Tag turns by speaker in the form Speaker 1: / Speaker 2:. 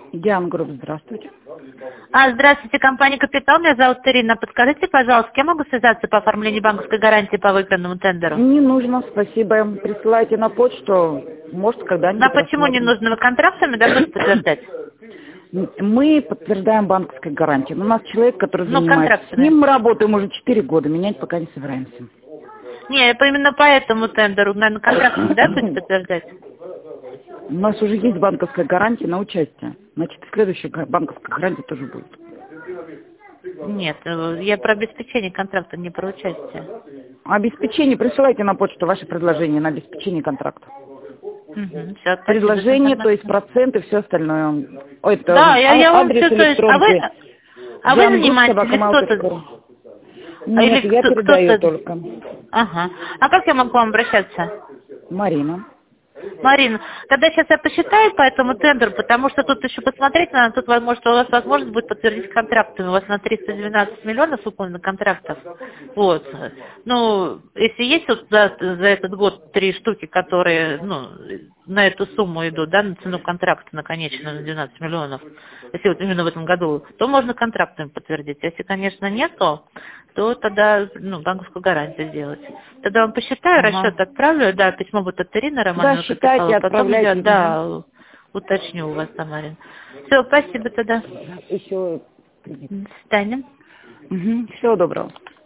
Speaker 1: Диана Групп, здравствуйте.
Speaker 2: Здравствуйте, компания «Капитал». Меня зовут Ирина. Подскажите, пожалуйста, с кем могу связаться по оформлению банковской гарантии по выигранному тендеру?
Speaker 1: Не нужно, спасибо. Присылайте на почту, может, когда-нибудь
Speaker 2: Почему не
Speaker 1: рассмотрим.
Speaker 2: нужно? Вы контрактами будете подтверждать?
Speaker 1: Мы подтверждаем банковской гарантии. У нас человек, который занимается. С
Speaker 2: Контрактами.
Speaker 1: ним мы работаем уже 4 года, менять пока не собираемся.
Speaker 2: Не, именно по этому тендеру, наверное, контрактами, будете подтверждать?
Speaker 1: У нас уже есть банковская гарантия на участие. Значит, следующая банковская гарантия тоже будет.
Speaker 2: Нет, я про обеспечение контракта, не про участие.
Speaker 1: Обеспечение, присылайте на почту ваши предложения на обеспечение контракта.
Speaker 2: Все,
Speaker 1: Предложение, то есть проценты, все остальное. Это
Speaker 2: да, я вам
Speaker 1: адрес
Speaker 2: все, то есть,
Speaker 1: электронки.
Speaker 2: вы занимаетесь или кто-то?
Speaker 1: Нет,
Speaker 2: Или
Speaker 1: я передаю
Speaker 2: кто-то?
Speaker 1: только.
Speaker 2: Ага. А как я могу к вам обращаться?
Speaker 1: Марина.
Speaker 2: Марина, тогда сейчас я посчитаю по этому тендеру, потому что тут еще посмотреть надо, тут, может, у вас возможность будет подтвердить контрактами, у вас на 312 миллионов выполнено контрактов, вот. Ну, если есть вот за этот год 3 штуки, которые, на эту сумму идут, да, на цену контракта, на конечную, на 12 миллионов, если вот именно в этом году, то можно контрактами подтвердить. Если, конечно, нету, то тогда, банковскую гарантию сделать. Тогда вам посчитаю, расчет отправлю, да, письмо будет от Ирины Романовны.
Speaker 1: Да, считайте, отправляйте.
Speaker 2: Да, уточню у вас, Марина. Все, спасибо тогда.
Speaker 1: Еще.
Speaker 2: До свидания.
Speaker 1: Всего доброго.